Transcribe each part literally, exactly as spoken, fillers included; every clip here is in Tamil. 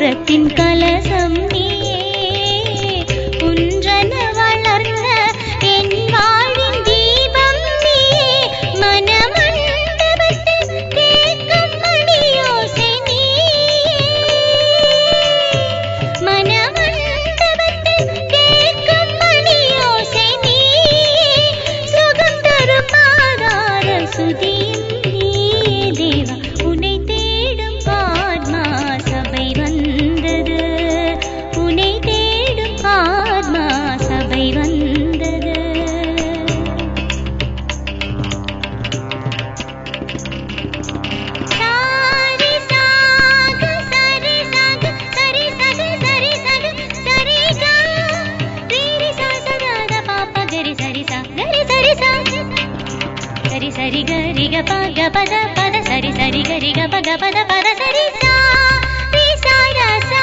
உறப்பின் கலசம் நீயே குன்றன வளர்ந்த என் வாழ்வின் தீபம் நீயே மனமண்டபத்தில் கேட்கும் மணியோசை நீயே மனமண்டபத்தில் கேட்கும் மணியோசை நீயே சுகம் தரும் ஆதார சுதியும் நீயே தேவா உன்னை தேடும் ஆத்மா சபை வந்தது உன்னை தேடும் ஆத்மா சபை வந்தது சாரி சாக சரி சாக சரி சக சரி சக சரி கா ரீரி சா சதாத பாப்ப கரி சரி சா கரி சரி சா சரி சரி கரி க ப க பத பத சரி சரி கரி க ப க பத பத சரி சா ரீ சா ர சா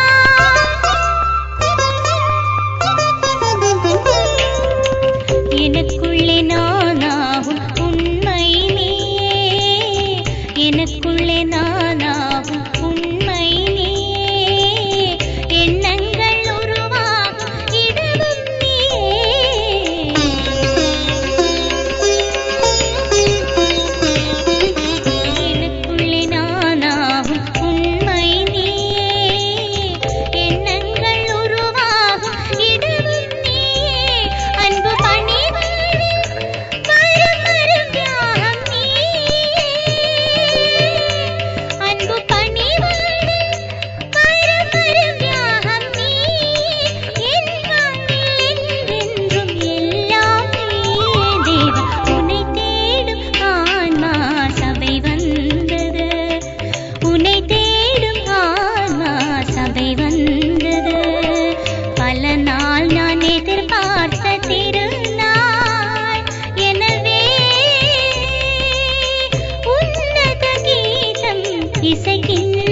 எனக்குள்ளே நானாகும் உண்மை நீயே எனக்குள்ளே நானாகும் உண்மை நீயே எண்ணங்கள் உருவாகும் இடமும் நீயே எனக்குள்ளே நானாகும் உண்மை நீயே எண்ணங்கள் உருவாகும் இடமும் நீயே அன்பு பணிவானில் வரும் வரும் தியாகம் நீயே அன்பு பணிவானில் வரும் வரும் தியாகம் நீயே என் வாழ்வில் என்றென்றும் எல்லாம் நீயே தேவா உன்னை தேடும் ஆன்மா சபை வந்தது உன்னை தேடும் ஆன்மா சபை வந்தது பல நாள் நான் எதிர்பார்த்த திருநாள் எனவே உன்னத கீதம் இசைக்கின்ற